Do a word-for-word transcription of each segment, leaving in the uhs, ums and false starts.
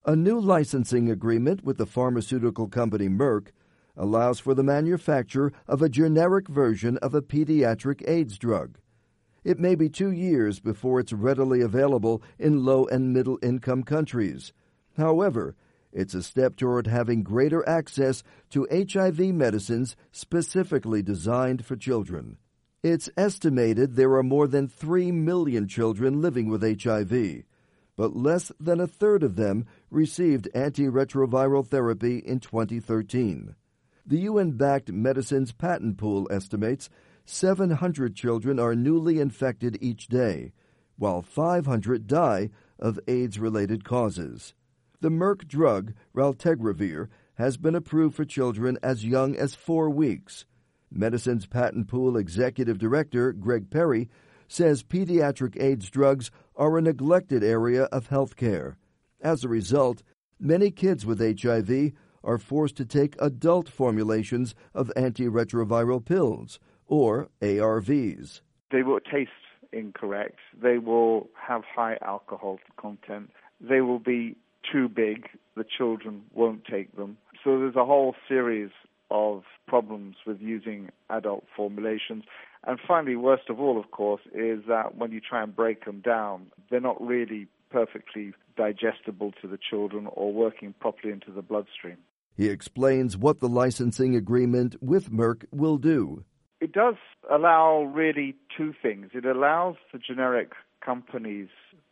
A new licensing agreement with the pharmaceutical company Merck allows for the manufacture of a generic version of a pediatric AIDS drug. It may be two years before it's readily available in low- and middle-income countries. However, it's a step toward having greater access to H I V medicines specifically designed for children. It's estimated there are more than three million children living with H I V, but less than a third of them received antiretroviral therapy in twenty thirteen. The U N-backed Medicines Patent Pool estimates seven hundred children are newly infected each day, while five hundred die of AIDS-related causes. The Merck drug, raltegravir, has been approved for children as young as four weeks. Medicines Patent Pool Executive Director Greg Perry says pediatric AIDS drugs are a neglected area of health care. As a result, many kids with H I V are forced to take adult formulations of antiretroviral pills, or A R Vs. They will taste incorrect. They will have high alcohol content. They will be too big. The children won't take them. So there's a whole series of problems with using adult formulations. And finally, worst of all, of course, is that when you try and break them down, they're not really perfectly digestible to the children or working properly into the bloodstream. He explains what the licensing agreement with Merck will do. It does allow really two things. It allows the generic companies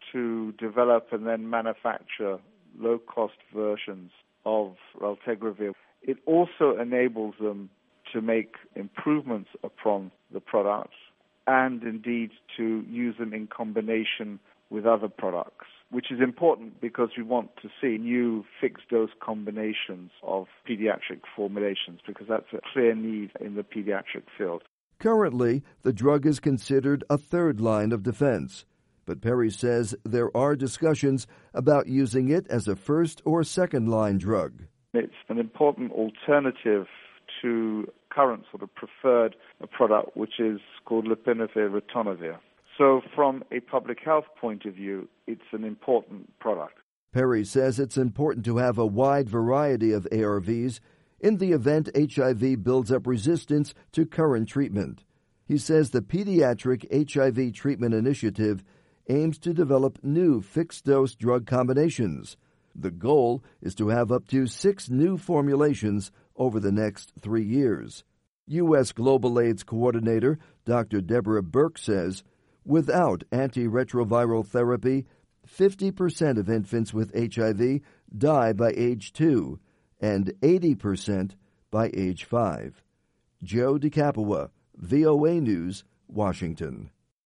to develop and then manufacture low-cost versions of raltegravir. It also enables them to make improvements upon the products and indeed to use them in combination with other products, which is important because we want to see new fixed-dose combinations of pediatric formulations because that's a clear need in the pediatric field. Currently, the drug is considered a third line of defense, but Perry says there are discussions about using it as a first or second line drug. It's an important alternative to current sort of preferred product, which is called lopinavir ritonavir. So from a public health point of view, it's an important product. Perry says it's important to have a wide variety of A R Vs in the event H I V builds up resistance to current treatment. He says the Pediatric H I V Treatment Initiative aims to develop new fixed-dose drug combinations. The goal is to have up to six new formulations over the next three years. U S Global AIDS Coordinator Doctor Deborah Burke says, without antiretroviral therapy, fifty percent of infants with H I V die by age two and eighty percent by age five. Joe DeCapua, V O A News, Washington.